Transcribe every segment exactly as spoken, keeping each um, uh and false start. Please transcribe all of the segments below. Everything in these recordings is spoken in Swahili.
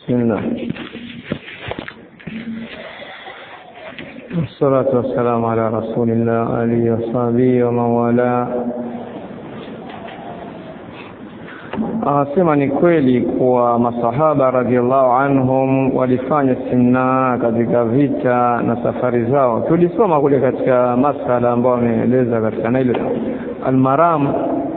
Bismillah. Wassalatu wassalamu ala rasulillah alihi wa sahbihi wa mawala. Asema ni kweli kuwa masahaba radhiallahu anhum walifanya sunna katika vita na safari zao. Tulisoma kule katika masala ambayo ameeleza katika Nail al-Maram.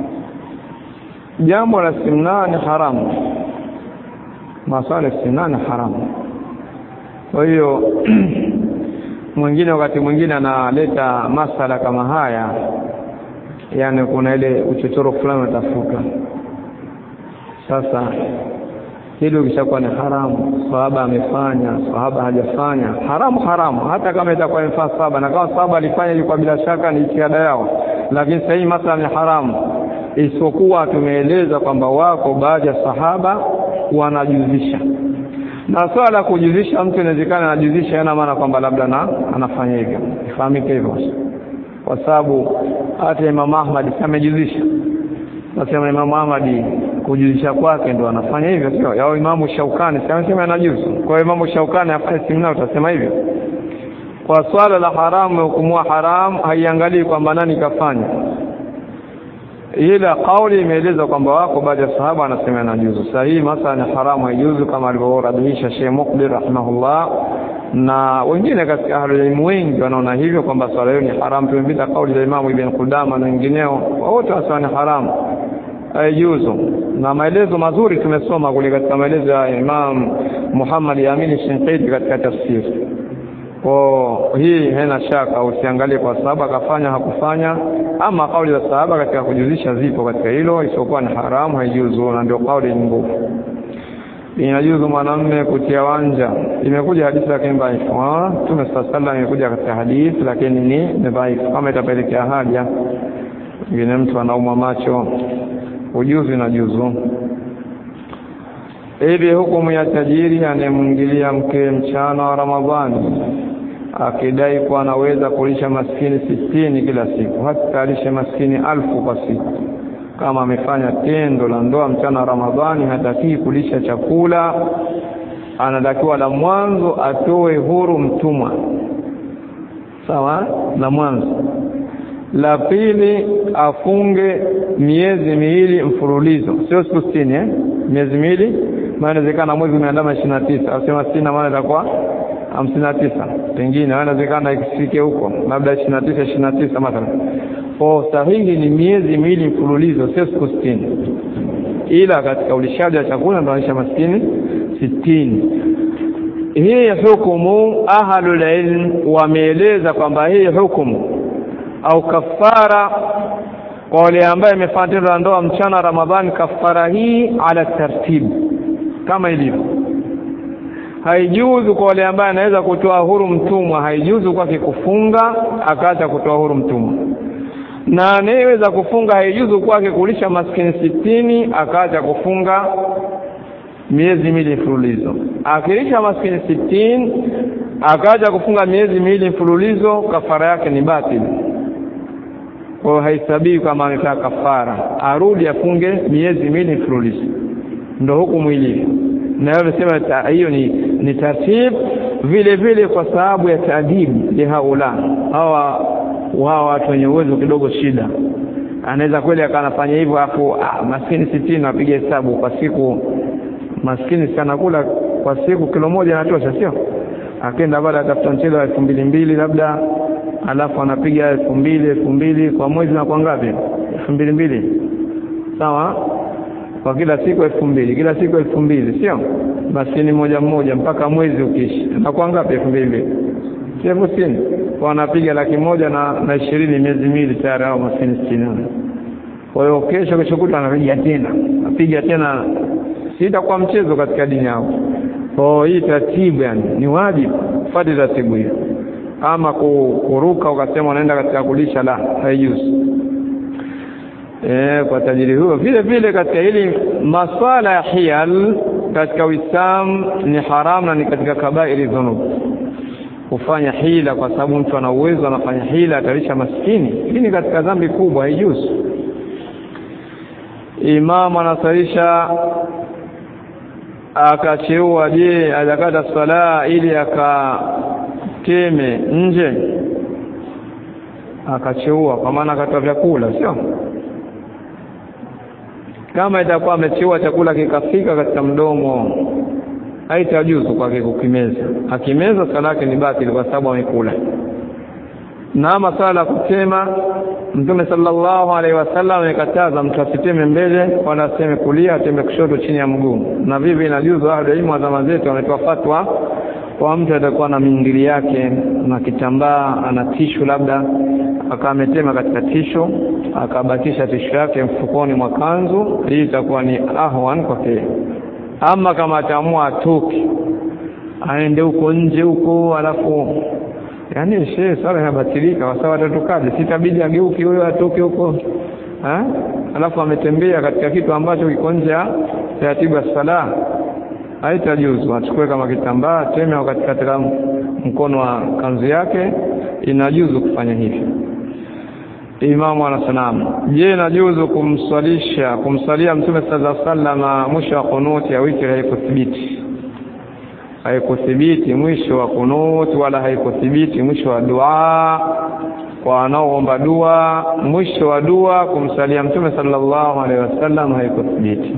Jambo la sunna ni haramu. Masala sunna ni haramu. Kwa hiyo mwingine wakati mwingine analeta masala kama haya, yani kuna ile uchochoro fulani utafuta. Sasa hilo kishakuwa ni haramu, sahaba amefanya, sahaba hajafanya, haramu haramu, hata kama itakuwa imefaa sahaba, na kama sahaba alifanya ilikuwa bila shaka ni ijtihada yao, lakini sasa hii masala ni haramu. Isipokuwa tumeeleza kwamba wako baadhi ya sahaba wanajuzisha, na swala kujuzisha mtu inawezekana anajuzisha yana maana kwamba labda na anafanya hivyo, ifahamike hivyo, kwa sababu hata Imam Ahmad amejuzisha. Nasema Imam Ahmad kujuzisha kwake ndo anafanya hivyo, sio yao Imam Shaukani sema anajuzu. Kwa hiyo Imam Shaukani afanye simna utasema hivyo. Kwa swala la haramu hukumua haram haiangalii kwamba nani kafanya, ila kauli imeeleza kwamba wako baadhi ya sahaba anasema anajuzu. Sahihi masala ni haramu haijuzu, kama alivyoradhisha Sheikh Muqbil rahimahullah, na wengine katika ahlul wengi wanaona hivyo kwamba swala hiyo ni haramu. Tumepita kauli za Imam Ibn Qudama na wengineo, wote wanasema ni haramu haijuzu, na maelezo mazuri tumesoma kule katika maelezo ya Imam Muhammad Amin Shinqiti katika tafsiri. Kwa hii haina shaka, usiangalie kwa sahaba kafanya hakufanya, ama kauli za sahaba katika kujuzisha zipo katika hilo, isipokuwa ni haramu haijuzu, na ndio kauli ngumu. Inajuzu mwanamume kutia wanja, imekuja hadithi yake dhaifu. Ah, Mtume sallallahu alayhi imekuja katika hadithi lakini ni dhaifu, kama itapelekea haja ngine mtu anaumwa macho, ujuzu na juzu. Hivi hukumu ya tajiri anemwingilia mke mchana wa Ramadhani akidai kuwa anaweza kulisha maskini sitini kila siku, hata alishe maskini alfu kwa siku. Kama amefanya tendo la ndoa mchana wa Ramadhani, hataki kulisha chakula, anatakiwa la mwanzo atoe huru mtumwa. Sawa? La mwanzo. La pili afunge miezi miwili mfululizo, sio siku sitini eh, miezi miwili, maana inawezekana mwezi umeandama ishirini na tisa, asema sitini maana itakuwa hamsini na tisa, pengine inawezekana ikifike huko labda ishirini na tisa ishirini na tisa mathalan. Kwa sahihi ni miezi miwili mfululizo, sio siku sitini, ila katika ulishaji wa chakula ndio anaisha maskini sitini. Hii hukumu ahlul ilm wameeleza kwamba hii hukumu au kafara kwa wale ambaye amefanya tendo la ndoa mchana Ramadhani, kafara hii ala tartib kama ilivyo. Haijuzu kwa wale ambaye anaweza kutoa huru mtumwa, haijuzu kwake kufunga akaacha kutoa huru mtumwa, na anayeweza kufunga haijuzu kwake kulisha maskini sitini akaacha kufunga miezi miwili mfululizo. Akilisha maskini sitini akaacha kufunga miezi miwili mfululizo, kafara yake ni batili. Kwa haisabii kama amefanya kafara, arudi afunge miezi miwili mfululizo. Ndio hukumu ilivyo. Na yeye anasema hiyo ni ni tartib, vile vile kwa sababu ya taadibu li haula. Hawa wao watu wenye uwezo kidogo shida, anaweza kweli akanafanya hivyo, afu ah, maskini sitini apige hesabu kwa siku, maskini sana kula kwa siku kilo moja inatosha, sio? Akaenda baada atafuta mchele wa elfu mbili mbili labda, alafu anapiga elfu mbili elfu mbili kwa mwezi, na kwa ngapi? elfu mbili mbili. Sawa? Kwa kila siku elfu mbili, kila siku elfu mbili, sio? Maskini moja mmoja mpaka mwezi ukiisha, na kwa ngapi? elfu mbili. Sio sitini. Kwa anapiga laki moja na na ishirini miezi miwili tayari hao maskini sitini. Kwa hiyo kesho kesho kutwa anapiga tena, apiga tena, sita kwa mchezo katika dini yao. Kwa hii taratibu yani ni wajibu fuate taratibu hiyo. Ama kuruka ukasema unaenda katika kulisha, la, haijuzu. Eh, kwa tajiri huo vile vile katika hili maswala ya hiyal katika Uislamu ni haram na ni katika kabairi dhunub. Kufanya hila kwa sababu mtu ana uwezo anafanya hila atalisha maskini, hii ni katika dhambi kubwa, haijuzu. Imam anasalisha akacheua, je ajakata sala ili akateme nje? Akacheua kwa maana akatoa vyakula, sio? Kama itakuwa amecheua chakula kikafika katika mdomo, haitajuzu kwake kukimeza. Akimeza sala yake ni batili kwa sababu amekula. Na masala kutema, Mtume sallallahu alaihi wasallam amekataza mtu asiteme mbele wala aseme kulia, ateme kushoto chini ya mguu. Na vivi inajuzu. Ahadimu wa zama zetu wametoa fatwa kwa mtu atakuwa na mindili yake na kitambaa, ana tishu labda, akametema katika tishu, akabatisha tishu yake mfukoni mwa kanzu, hii itakuwa ni ahwan kwake. Ama kama ataamua atoke aende huko nje huko, alafu yani shehe sala inabatilika kwa sababu atatokaje? Sitabidi ageuke huyo atoke huko, ha? Alafu ametembea katika kitu ambacho kiko nje ya taratibu ya sala, haitajuzu. Achukue kama kitambaa teme katika mkono wa kanzu yake, inajuzu kufanya hivyo. Imamu anasema, je, inajuzu kumswalisha kumsalia Mtume sallallahu alaihi wasallam mwisho wa kunuti ya witri? Haikuthibiti. Haikuthibiti mwisho wa kunuti, wala haikuthibiti mwisho wa dua. Kwa wanaoomba dua mwisho wa dua kumsalia Mtume sallallahu alaihi wasallam haikuthibiti.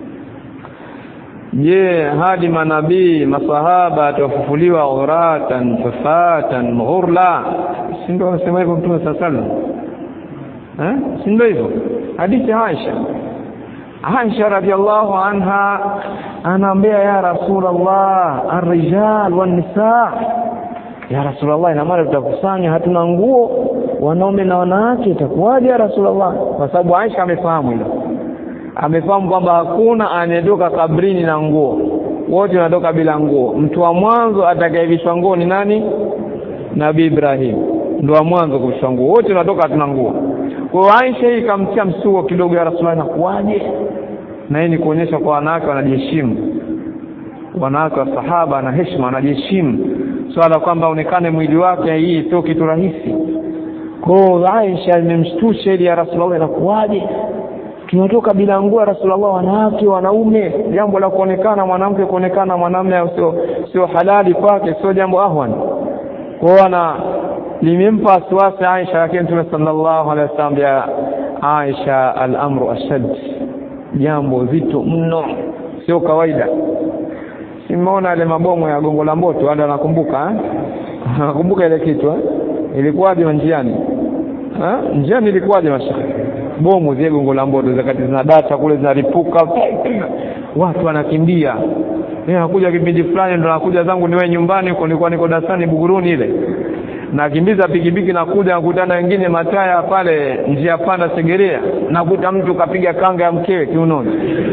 Je, hadi manabii masahaba atafufuliwa uratan fafatan ghurla? Si ndio anasema hivyo Mtume sallallahu alaihi wasallam? Eh? Si ndio hivyo? Hadithi Aisha. Aisha radhiallahu anha anaambia, ya Rasulullah, ar-rijal wan-nisaa. Ya Rasulullah, ina maana tutakusanya hatuna nguo, wanaume na wanawake, itakuwaje ya Rasulullah? Kwa sababu Aisha amefahamu hilo. Amefahamu kwamba hakuna anayetoka kabrini na nguo, wote wanatoka bila nguo. Mtu wa mwanzo atakayevishwa nguo ni nani? Nabii Ibrahim ndio wa mwanzo kuvishwa nguo, wote wanatoka hatuna nguo. Kwa Aisha ikamtia msuo kidogo, ya Rasulullah, inakuwaje? Na hii ni kuonyesha kwa wanawake wanajiheshimu, wanawake wa sahaba na heshima, wanajiheshimu swala kwamba aonekane mwili wake, hii sio kitu rahisi. Kwa Aisha imemshtusha ili, ya Rasulullah, inakuwaje tunatoka bila nguo ya Rasulullah, wanawake wanaume? Jambo la kuonekana mwanamke kuonekana mwanamume sio sio halali kwake, sio jambo ahwan. Kwa ana limempa wasiwasi Aisha, lakini Mtume sallallahu alaihi wasallam ya Aisha, al-amru ashad, jambo zito mno, sio kawaida. Simuona ile mabomu ya Gongo la Mboto, wale wanakumbuka eh? Nakumbuka ile kitu eh? Ilikuwaje njiani? Eh? Njiani ilikuwaje mashaka? Bomu zile Gongo la Mboto zakati zina data kule zinaripuka, watu wanakimbia. Mimi nakuja kipindi fulani ndo nakuja zangu niwe nyumbani huko, nilikuwa niko darasani Buguruni ile. Na kimbiza pikipiki na kuja nakutana wengine mataya pale njia panda Segerea, nakuta mtu kapiga kanga ya mkewe kiunoni.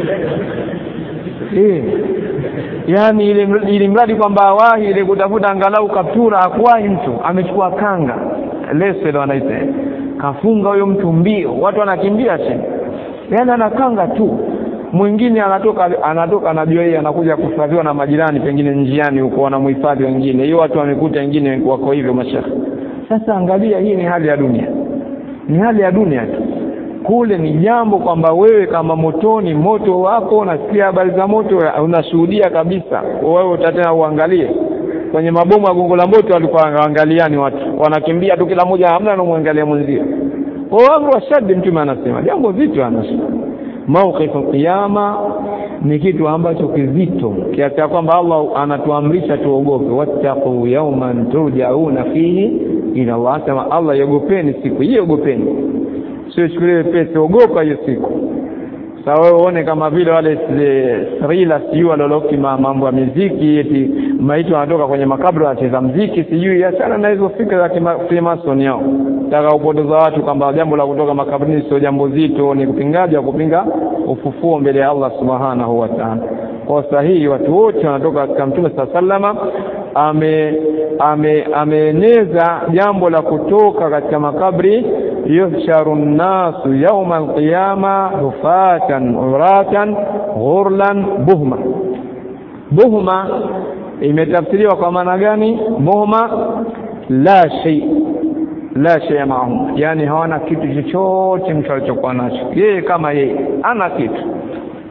Eh. Yaani ile ile mradi kwamba wahi ile kutafuta angalau kaptura, hakuwahi mtu, amechukua kanga. Leso ile wanaita. Kafunga huyo mtu mbio, watu wanakimbia chini. Yaani anakanga tu. Mwingine anatoka anatoka anajua yeye anakuja kuhifadhiwa na majirani pengine njiani huko, wanamhifadhi wengine. Hiyo watu wamekuta wengine wako hivyo mashaka. Sasa angalia, hii ni hali ya dunia. Ni hali ya dunia tu. Kule ni jambo kwamba wewe kama motoni, moto wako unasikia habari za moto, unashuhudia kabisa. Wewe utatena uangalie. Kwenye mabomu ya Gongo la Mboto walikuwa wanaangaliani watu. Wanakimbia tu kila mmoja, hamna anamwangalia mwenzio. Kwa amru ashad, Mtume anasema jambo zito anasema. Mawqifu qiyama ni kitu ambacho kizito kiasi kwamba Allah anatuamrisha tuogope, wattaqu yawman turja'una fihi ila Allah. Kama Allah, yogopeni siku hiyo, ogopeni, sio chukulie pesa, ogopa hiyo siku. Sawa, wewe uone kama vile wale thriller sijui waloloki mambo ya muziki, eti maiti wanatoka kwenye makaburi wanacheza muziki, sijui achana na hizo fikra za kimason yao. Taka upoteza watu kwamba jambo la kutoka makaburini sio jambo zito, ni kupingaji kupinga ufufuo mbele ya Allah subhanahu wa ta'ala. Kwa sahihi watu wote wanatoka katika Mtume sallallahu ame ame ameeneza jambo la kutoka katika makaburi. Yuhsharun nasu yawma al-qiyama hufatan uratan ghurlan buhma. Buhma imetafsiriwa kwa maana gani? Buhma la shay, la shay ma'hum, yani hawana kitu chochote mtu alichokuwa nacho. Yeye kama yeye ana kitu,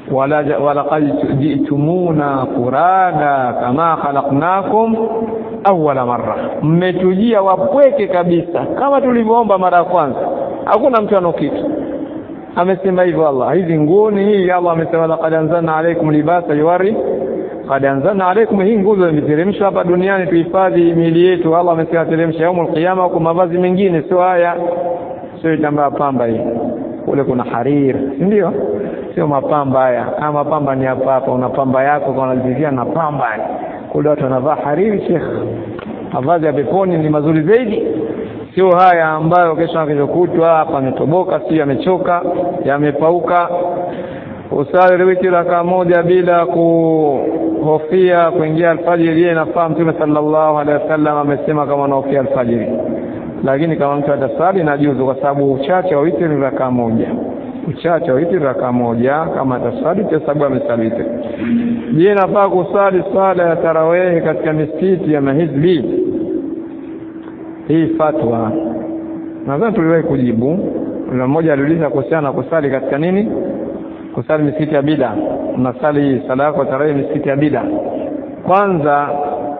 wala walaqad ji'tumuna furada kama khalaqnakum awwala marra, mmetujia wapweke kabisa kama tulivyoomba mara ya kwanza. Hakuna mtu anokitu. Amesema hivyo Allah. Hizi nguoni hii Allah amesema laqad anzalna alaykum libasa yuwari, qad anzalna alaykum, hii nguzo imeteremshwa hapa duniani tuhifadhi miili yetu. Allah amesema teremsha yaumul qiyama kwa mavazi mengine, sio haya, sio itambaa pamba hii. Kule kuna harir, ndio sio mapamba haya. Kama mapamba ni hapa hapa, una pamba yako kwa unalizia na pamba. Kule watu wanavaa hariri, Sheikh. Mavazi ya peponi ni mazuri zaidi, sio haya ambayo kesho akizokutwa hapa ametoboka, si amechoka, yamepauka. Usali wiki raka moja bila kuhofia kuingia alfajiri, yeye nafahamu Mtume sallallahu alaihi wasallam amesema kama anahofia alfajiri. Lakini kama mtu atasali na juzu, kwa sababu uchache wa witri raka moja. Uchache wa witri raka moja kama atasali kwa sababu amesali. Je, nafaa kusali swala ya tarawih katika misikiti ya mahizbi? Hii fatwa nadhani tuliwahi kujibu. Kuna mmoja aliuliza kuhusiana na kusali katika nini? Kusali misikiti ya bid'a. Unasali sala yako tarawih misikiti ya bid'a. Kwanza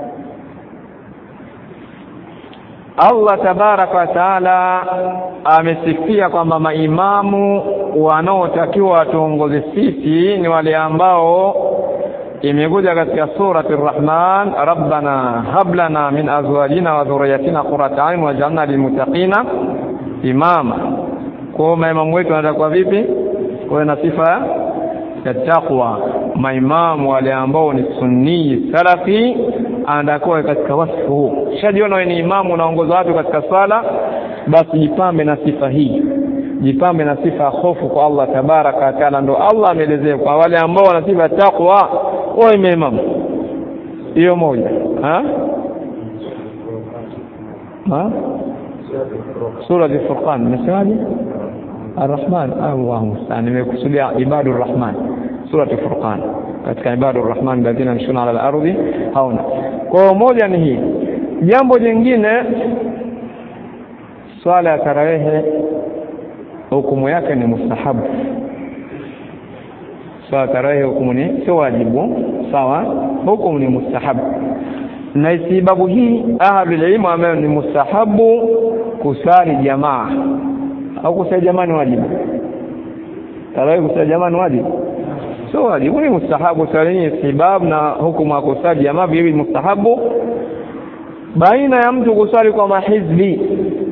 Allah tabaraka wa taala amesifia kwamba maimamu wanaotakiwa watuongoze sisi ni wale ambao imekuja katika surati Ar-Rahman, Rabbana hab lana min azwajina wa dhurriyyatina qurrata a'yun waj'alna lilmuttaqina imama. Kwa maimamu wetu wanakuwa vipi? Kwa na sifa ya taqwa. Maimamu wale ambao ni sunni salafi anakuwa katika wasfu huu. Shajiona wewe ni imamu unaongoza watu katika sala, basi jipambe na sifa hii. Jipambe na sifa ya hofu kwa Allah tabaraka wa taala. Ndo Allah ameelezea kwa wale ambao wana sifa ya taqwa wao imamu. Hiyo moja. Ha? Ha? Sura al-Furqan nasemaje? Ar-Rahman, Allahu musta'an. Nimekusudia Ibadur Rahman. Sura al-Furqan. Katika Ibadur Rahman alladhina yamshuna 'ala al-ardi hauna. Kwa moja ni hii. Jambo jingine, swala ya tarawih hukumu yake ni mustahabu. Swala tarawih hukumu ni sio wajibu, sawa? Hukumu ni mustahabu. Na sababu hii ahlul ilm ambao ni mustahabu kusali jamaa au kusali jamaa ni wajibu. Tarawih kusali jamaa ni wajibu, sio wajibu, ni mustahabu. Swali sababu na hukumu ya kusali jamaa bibi mustahabu. Baina ya mtu kusali kwa mahizbi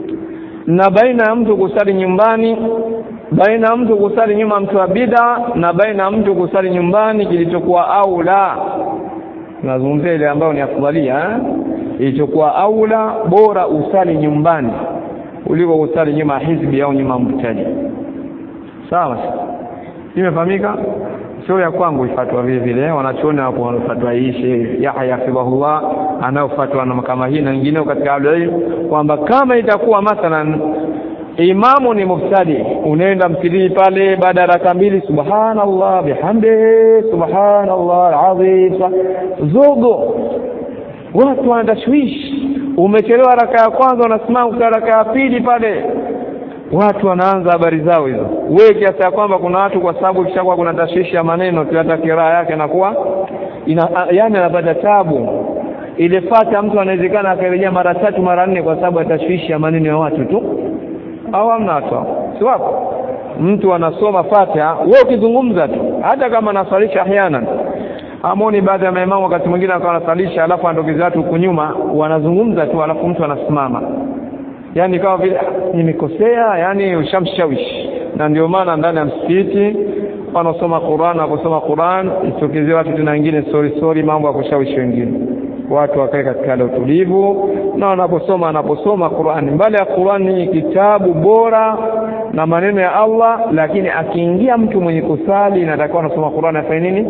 na baina ya mtu kusali nyumbani, baina ya mtu kusali nyuma mtu wa bid'a na baina ya mtu kusali nyumbani, kilichokuwa aula, nazungumzia ile ambayo ni afdalia, ilichokuwa aula bora usali nyumbani kuliko usali nyuma hizbi au nyuma mtaji. Sawa? Imefahamika? Sio ya kwangu ifatwa vile vile, wanachoona hapo wanafatwa hii Yahya Fibahullah anaofatwa na kama hii na nyingine katika al-ilm kwamba kama itakuwa mathalan imamu ni mubtadi, unaenda msikitini pale baada ya raka mbili subhanallah bihamdi subhanallah alazim zogo, watu wanatashwish, umechelewa raka ya kwanza unasimama kwa raka ya pili pale, watu wanaanza habari zao hizo. Wewe kiasi ya kwamba kuna watu kwa sababu kishakuwa kuna tashwishi ya maneno tu, hata kiraa yake inakuwa ina, yani anapata tabu. Ile fata mtu anawezekana akarejea mara tatu mara nne kwa sababu ya tashwishi ya maneno ya watu tu. Au amna watu si wapo, mtu anasoma Fatiha wewe ukizungumza tu, hata kama anasalisha ahyana amoni baada ya maimamu wakati mwingine akawa anasalisha alafu andokeza watu huko nyuma wanazungumza tu alafu mtu anasimama, yani kama vile nimekosea, yani ushamshawishi. Na ndio maana ndani ya msikiti wanasoma Qur'an na kusoma Qur'an isitokeze watu tena wengine sorry sorry mambo ya kushawishi wengine, watu wakae katika hali utulivu na wanaposoma anaposoma Qur'an. Mbali ya Qur'an ni kitabu bora na maneno ya Allah, lakini akiingia mtu mwenye kusali inatakiwa anasoma Qur'an afanye nini?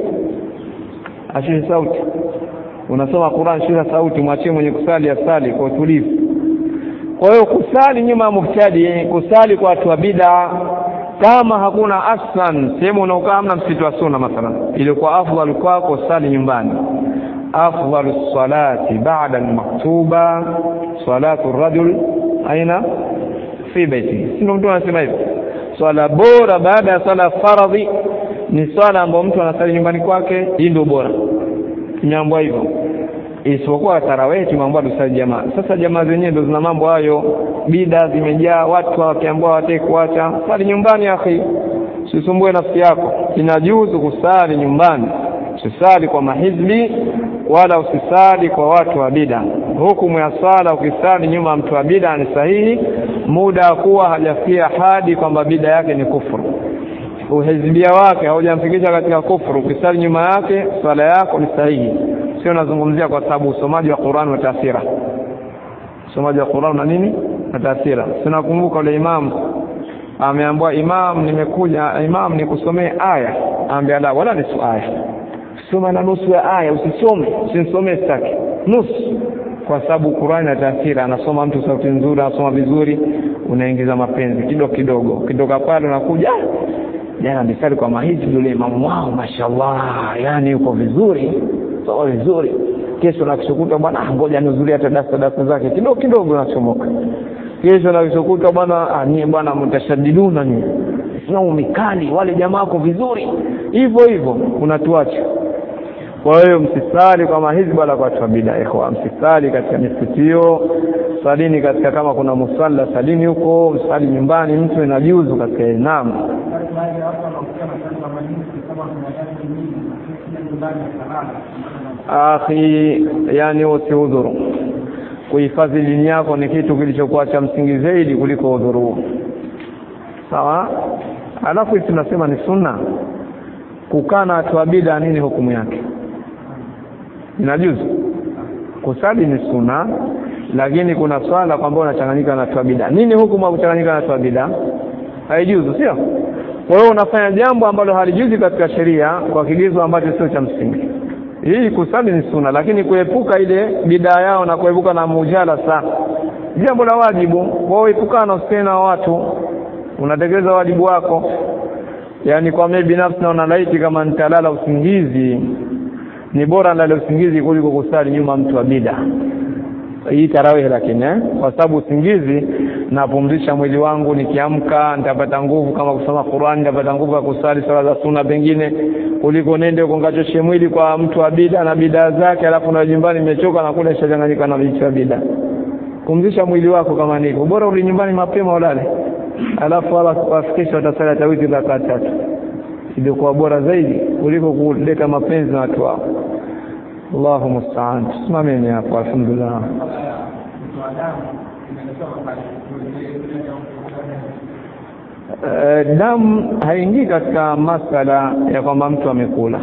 Ashushe sauti. Unasoma Qur'an shusha sauti, mwachie mwenye kusali asali kwa utulivu. Kwa hiyo kusali nyuma ya mubtadi, kusali kwa watu wa bid'a, kama hakuna aslan sehemu unaokaa hamna msikiti wa sunna mathalan, ilikuwa afdal kwako kusali nyumbani. Afdalu salati ba'da al-maktuba salatu ar-rajul aina fi baiti. Sio mtu anasema hivyo. Swala bora baada ya sala faradhi ni swala ambayo mtu anasali nyumbani kwake, hii ndio bora. Tumeambiwa hivyo. Isipokuwa tarawih tumeambiwa tusali jamaa. Sasa jamaa zenyewe ndio zina mambo hayo, bid'a zimejaa, watu wakiambiwa wataki kuacha. Sali nyumbani akhi, usisumbue nafsi yako. Inajuzu kusali nyumbani. Usisali kwa mahizbi wala usisali kwa watu wa bid'a. Hukumu ya sala ukisali nyuma mtu wa bid'a ni sahihi muda kuwa hajafikia hadi kwamba bid'a yake ni kufuru. Uhizbia wake haujamfikisha katika kufuru, ukisali nyuma yake swala yako ni sahihi. Sio nazungumzia kwa sababu usomaji wa Qur'an wa tafsira. Usomaji wa Qur'an na nini? Na tafsira. Sinakumbuka yule imam ameambiwa, imam nimekuja imam nikusomee aya. Ambia la, wala nusu aya. Soma na nusu ya aya, usisome, usinisomee staki. Nusu. Kwa sababu Qur'an na tafsira, anasoma mtu sauti nzuri, anasoma vizuri, unaingiza mapenzi kidogo kidogo. Kidogo pale unakuja, jana nisali kwa mahiji yule imam wao, mashallah, yani yuko vizuri, sawa vizuri. Kesho nakishukuta bwana, ngoja nizuri hata darasa darasa zake kidogo kidogo nachomoka. Kesho nakishukuta bwana, ah ni bwana mtashadiduna ni. Sina umikali, wale jamaa wako vizuri. Hivyo hivyo unatuacha. Kwa hiyo msisali kama hizi wala kwa watu bid'a. Ikhwa, msisali katika misikitio, salini katika kama kuna musalla, salini huko, msali nyumbani, mtu inajuzu katika naam. Akhi, yani usihudhuru. Kuhifadhi dini yako ni kitu kilichokuwa cha msingi zaidi kuliko udhuru. Sawa? Alafu tunasema ni sunna. Kukaa na watu wa bid'a nini hukumu yake? Inajuzu. Kusali ni sunna, lakini kuna swala kwamba unachanganyika na watu wa bid'a. Nini hukumu ya kuchanganyika na watu wa bid'a? Haijuzu, sio? Kwa hiyo unafanya jambo ambalo halijuzi katika sheria kwa kigezo ambacho sio cha msingi. Hii kusali ni sunna, lakini kuepuka ile bid'a yao na kuepuka na mujalasa jambo la wajibu. Wao epukana usena watu, unatekeleza wajibu wako. Yani kwa mimi binafsi naona laiti kama nitalala usingizi ni bora nalala usingizi kuliko kusali nyuma mtu wa bid'a. Hii tarawih lakini eh kwa sababu usingizi napumzisha mwili wangu, nikiamka nitapata nguvu kama kusoma Qur'an, nitapata nguvu ya kusali sala za sunna pengine kuliko nende ukongachoshe mwili kwa mtu wa bid'a na bid'a zake, alafu na nyumbani nimechoka na kula shachanganyika na vitu vya bid'a. Pumzisha mwili wako kama niko. Bora uli nyumbani mapema ulale. Alafu wafikisha utasala tawhid la tatu. Ndio kwa bora zaidi kuliko kuleta mapenzi na watu wao. Allahu musta'an. Tusimameni hapo alhamdulillah. Uh, damu haingii katika masala ya kwamba mtu amekula.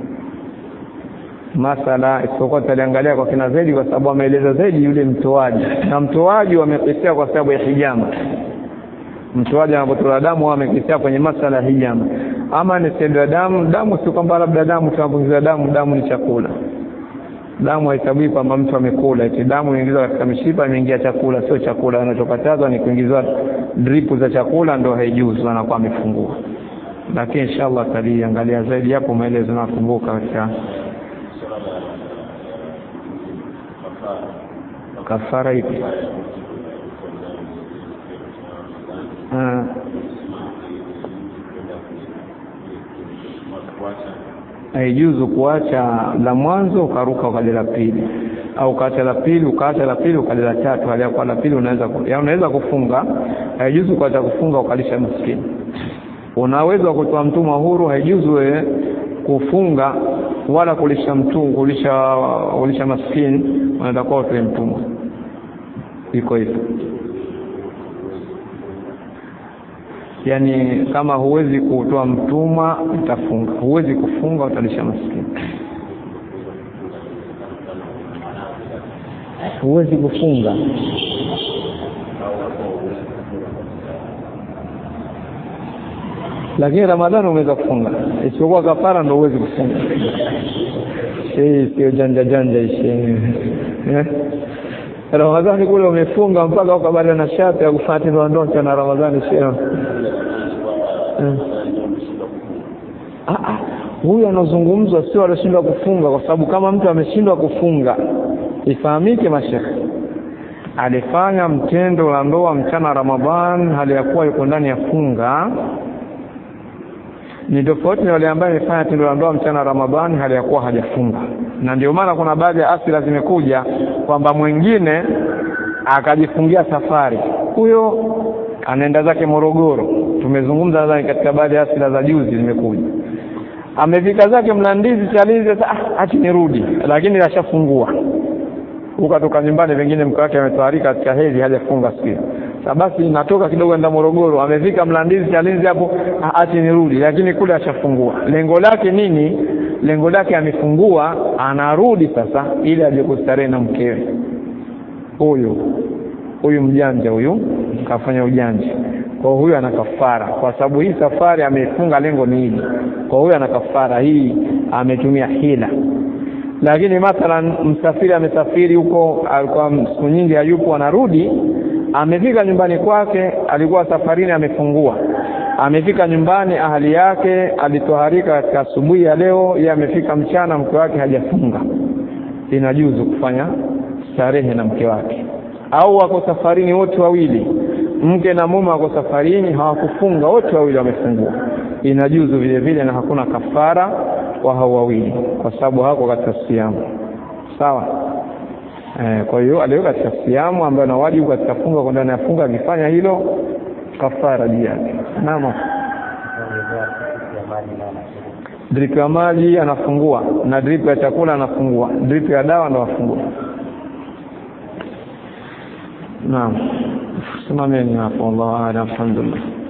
Masala isipokuwa taliangalia kwa kina zaidi kwa sababu ameeleza zaidi yule mtoaji. Na mtoaji wamekisia kwa sababu ya hijama. Mtoaji anapotoa damu wamekisia kwenye masala ya hijama. Ama ni tendo la damu, damu si kwamba labda damu tunapunguza damu, damu ni chakula. Damu haitabii kwamba mtu amekula, eti damu inaingizwa katika mishipa imeingia chakula, sio chakula. Anachokatazwa ni kuingizwa drip za chakula, ndio haijuzu, anakuwa amefungua. Lakini inshallah taliangalia zaidi hapo maelezo nakumbuka katika kafara ipi. Ah haijuzu kuacha la mwanzo ukaruka ukaja la pili, au ukaacha la pili ukaacha la pili ukaja la tatu, hali kwa la pili unaweza ya unaweza kufunga. Haijuzu kuacha kufunga ukalisha maskini. Unaweza kutoa mtumwa huru, haijuzu wewe kufunga wala kulisha mtumwa, kulisha kulisha maskini, unatakiwa utoe mtumwa. Iko hivyo. Yani kama huwezi kutoa mtumwa utafunga, huwezi kufunga utalisha maskini. Huwezi kufunga lakini Ramadhani unaweza kufunga, isipokuwa kafara ndio huwezi kufunga. Eh, sio janja janja ishi. Eh? Ramadhani kule umefunga mpaka ukabali na shati ya kufuata ndoto na Ramadhani sio. Ah ah, huyu anazungumzwa sio alishindwa kufunga, kwa sababu kama mtu ameshindwa kufunga ifahamike mashekhe alifanya mtendo wa ndoa mchana Ramadhan hali ya kuwa yuko ndani ya funga, ni tofauti na wale ambao wamefanya tendo la ndoa mchana Ramadhani hali ya kuwa hajafunga. Na ndio maana kuna baadhi ya asili zimekuja kwamba mwingine akajifungia safari, huyo anaenda zake Morogoro. Tumezungumza nadhani katika baadhi ya asili za juzi zimekuja. Amefika zake Mlandizi Chalinze, ah acha nirudi, lakini ashafungua. Ukatoka nyumbani pengine mke wake ametwarika katika hedhi hajafunga siku. Sasa basi natoka kidogo enda Morogoro, amefika Mlandizi Chalinze hapo, acha nirudi, lakini kule ashafungua. Lengo lake nini? Lengo lake amefungua, anarudi sasa ili aje kustarehe na mkewe. Huyo huyu mjanja huyu kafanya ujanja. Kwa huyu ana kafara kwa sababu hii safari amefunga, lengo ni hili. Kwa huyu ana kafara hii, ametumia hila. Lakini mathalan msafiri amesafiri huko, alikuwa siku nyingi hayupo, anarudi, amefika nyumbani kwake, alikuwa safarini amefungua. Amefika nyumbani, ahali yake alitoharika katika asubuhi ya leo, yeye amefika mchana, mke wake hajafunga. Inajuzu kufanya starehe na mke wake. Au wako safarini wote wawili, mke na mume wako safarini, hawakufunga, wote wawili wamefungua. Inajuzu vile vile na hakuna kafara kwa hao wawili kwa sababu hako katika siamu. Sawa? Eh, kwa hiyo aliyo katika siamu ambayo na wajibu katika funga, kwa ndani ya funga akifanya hilo kafara juu yake. Naam. Drip ya maji anafungua na drip ya chakula anafungua, drip ya dawa ndo afungua. Naam. Simameni hapo. Allahu a'lam. Alhamdulillah.